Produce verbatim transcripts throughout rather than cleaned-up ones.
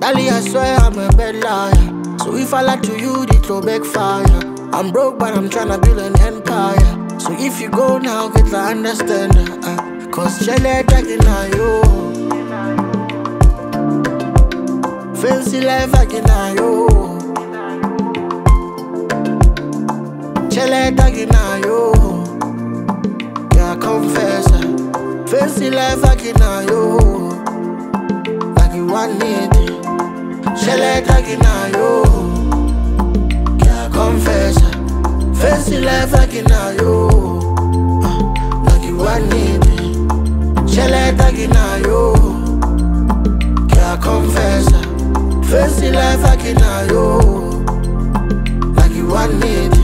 Dali, I swear I'm a bad liar. So if I lie to you, the throw back fire. I'm broke, but I'm tryna build an empire. So if you go now, get the understand. Uh, Cause Chele attacking now, yo. Fancy life, I can now, yo. Chele attacking now, yo. Yeah, I confess. Uh, fancy life, I can now, yo. Like you want it. Chele attacking now, yo. Yeah, I confess. Uh, fancy life, I can now, yo. Uh, like you want it. Chele attacking now, yo. Yeah, I confess. Uh, fancy life, I can now, yo. Like you want it.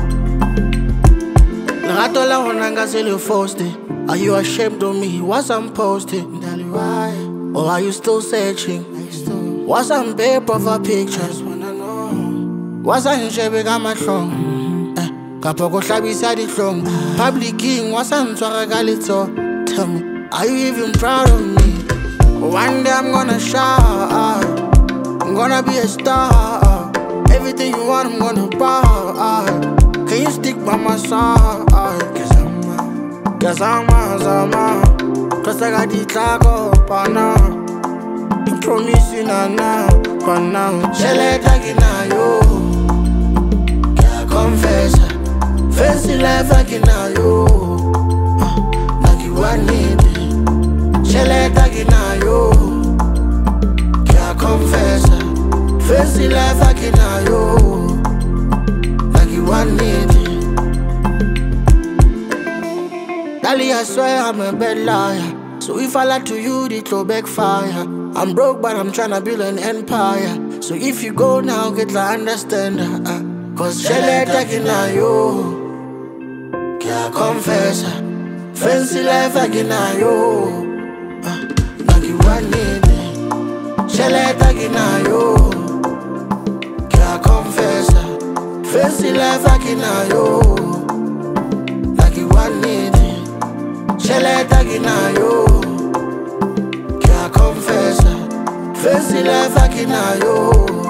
Lerato la honanga se le forced. Are you ashamed of me? What's I'm posting? Why? Or are you still searching? What's on paper for pictures? What's on shape got my throne? Kapoko shabisa di throne. Public king, what's on Twaragalitzo? Tell me, are you even proud of me? One day I'm gonna shine. I'm gonna be a star. Everything you want, I'm gonna buy. Can you stick by my side? Cause I'm a, cause I'm a, I'm a. Cause I got the taco, but now you promise you now, now, but now Chele attacking now, yo. Yeah, I confess. Fancy life attacking now, yo. uh, Like you want it. Chele attacking now, yo. Yeah, I confess. Fancy life attacking now, yo. Like you want it. Dali, I swear I'm a bad liar. So if I lie to you, the throw back fire. I'm broke, but I'm tryna build an empire. So if you go now, get the understand. uh, Cause Chele attacking now, yo. Yeah, I confess. uh, Fancy life attacking now, yo. uh, Like you want it. Chele attacking now, yo. Yeah, I confess. uh, Fancy life attacking now, yo. Like you want it. Chele attacking now, yo. Yeah, I confess. Fancy life attacking now, yo.